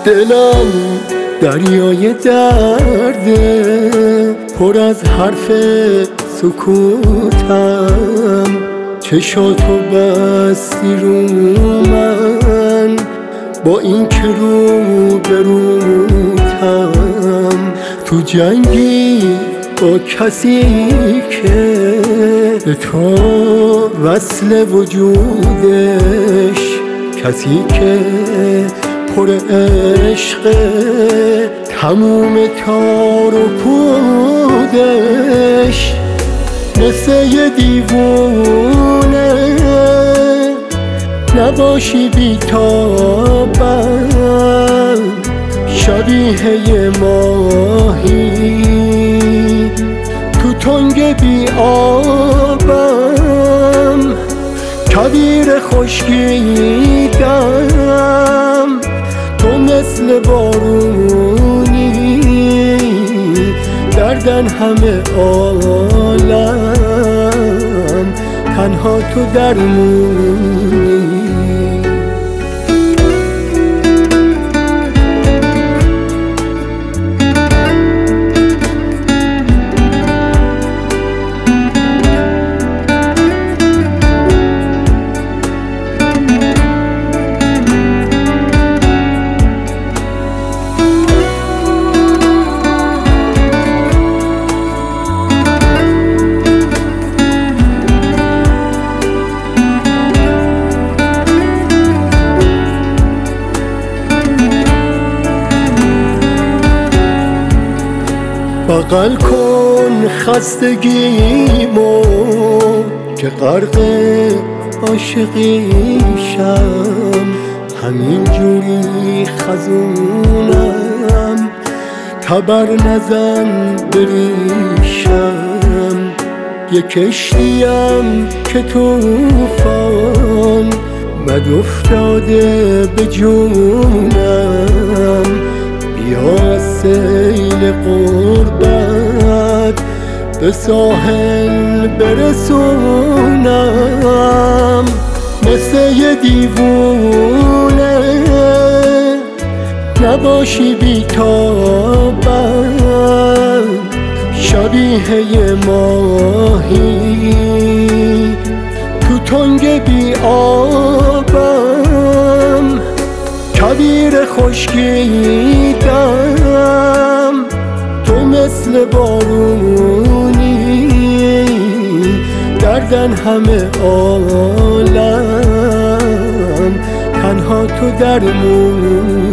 دلم دریای درده، پر از حرف سکوتم. چشاتو بستی رو من، با این که رو بروتم. تو جنگی با کسی که به تو وصل وجودش، کسی که پر عشقه تموم تار و پودش. مثل یه دیوونه نباشی بی‌تابم، شبیه یه ماهی تو تنگ بی آبم. کویر خشکیدم، تو مثل بارونی، دردن همه عالم، تنها تو درمونی. بغل کن خستگیمو که غرق عاشقیشم. همین جوری خزونم، تبر نزن بریشم. یه کشتیم که توفان مد افتاده به جونم. بیا سیل قربت به ساحل برسونم. مثل یه دیوونه نباشی بی‌تابم، شبیه یه ماهی تو تنگ بی آبم. کویر خشکیدم، تو مثل بارونی، دردن همه عالم، تنها تو درمونی.